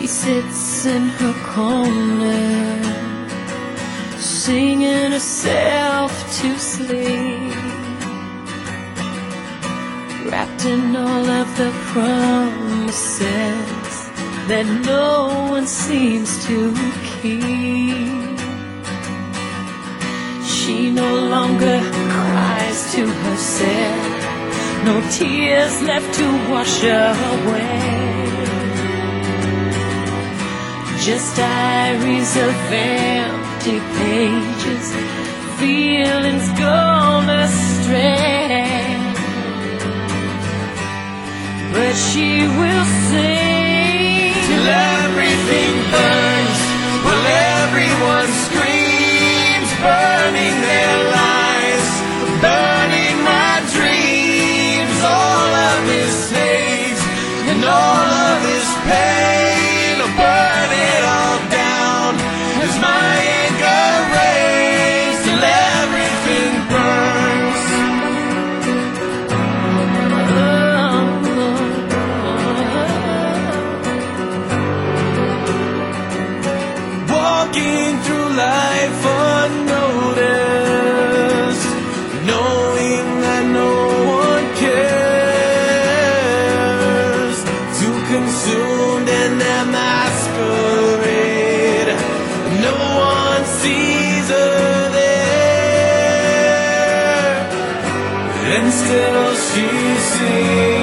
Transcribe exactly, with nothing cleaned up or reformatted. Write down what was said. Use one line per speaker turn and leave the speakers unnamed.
sits in her corner, singing herself to sleep, wrapped in all of the promises that no one seems to keep. She no longer cries to herself, no tears left to wash away, just diaries of empty pages, feelings gone astray. But she will sing till everything burns, while everyone screams, burning their lives, burning my dreams. All of his hate and all of his pain, I'll burn it all down as my anger rains till everything burns. Walking through life unnoticed, knowing that no one cares, too consumed in their masquerade, no one sees her there, and still she sings.